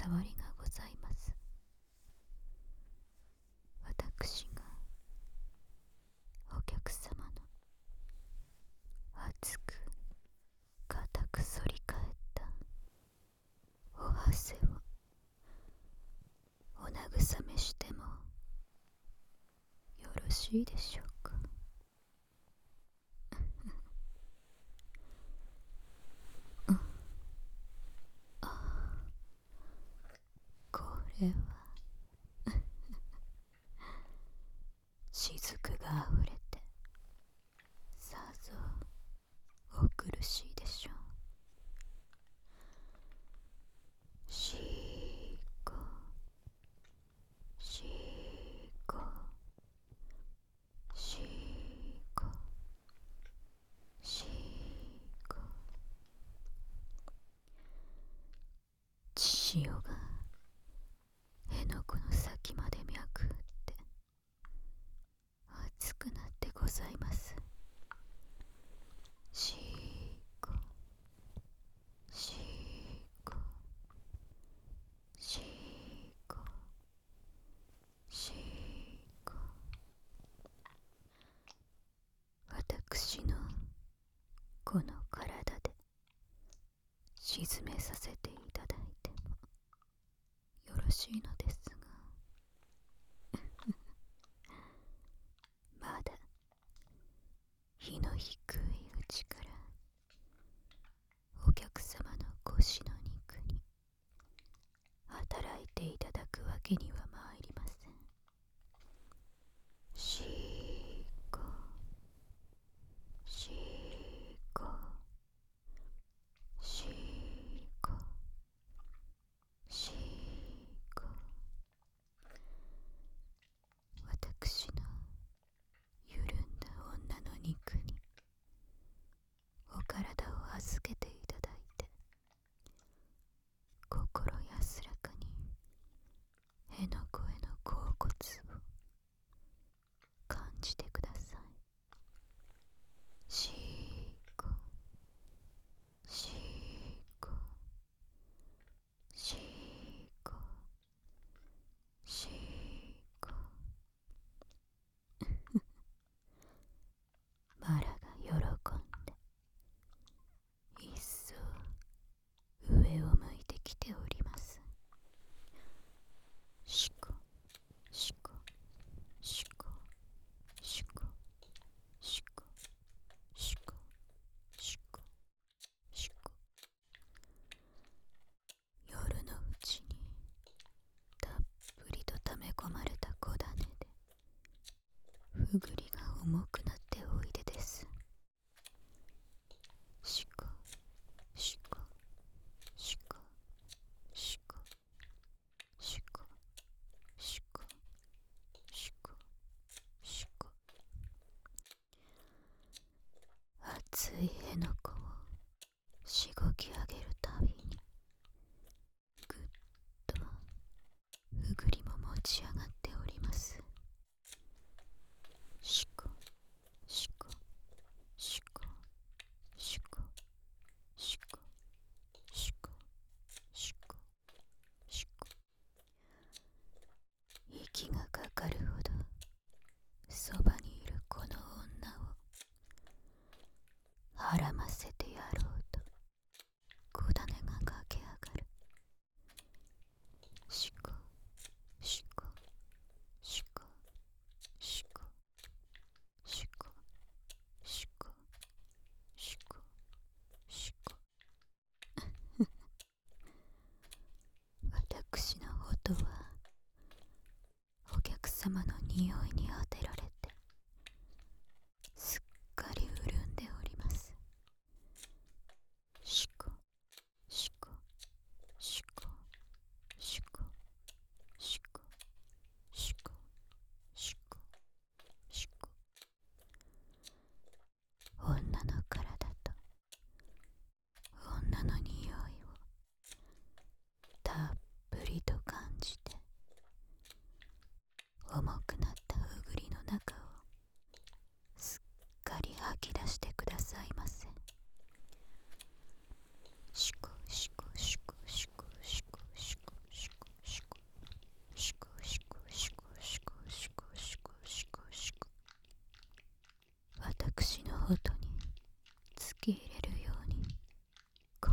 障りがございます。私がお客様の熱く固く反り返ったお汗をお慰めしてもよろしいでしょうか。これは雫があふれてさぞお苦しいでしょう。しーこしーこしーこしーこ、千代が辺野古の先まで脈打って熱くなってございます。しーこしーこしーこしーこ、私のこの体で沈めさせていただいてもよろしいのですが、まだ日の低いうちからお客様の腰の肉に働いていただくわけにはまいりません。しーこしーこしーこしーこ、私の緩んだ女の肉にお体を預けていただいて、心安らかに辺野古への恍惚を感じてください。しーこしーこしーこしーこ、マラが喜んで一層上を向いてきております。しこしこしこしこしこしこしこしこ、夜のうちにたっぷりと溜め込まれた小種でふぐりが重くなっておいでです。しこしこしこしこしこしこしこしこ、熱い辺野古をしごき上げるたびにぐっとふぐりも持ち上がっております。しこしこしこしこしこしこしこしこ、息がかかるほどそばにいるこの女をはらませてやろうとこ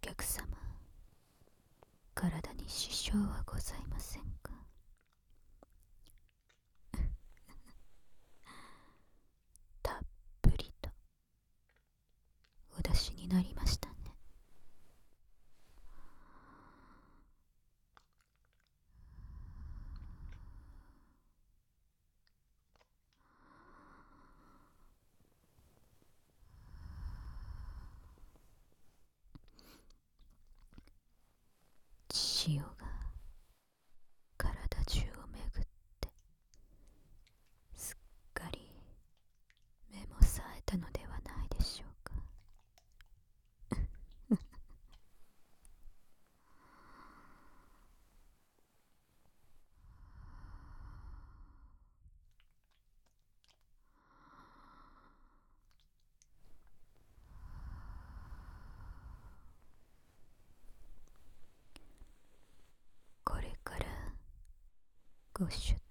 客様、体に支障はございませんか？たっぷりとお出しになりましたね。潮が体中を巡ってすっかり目も冴えたのではないでしょうか。これからご出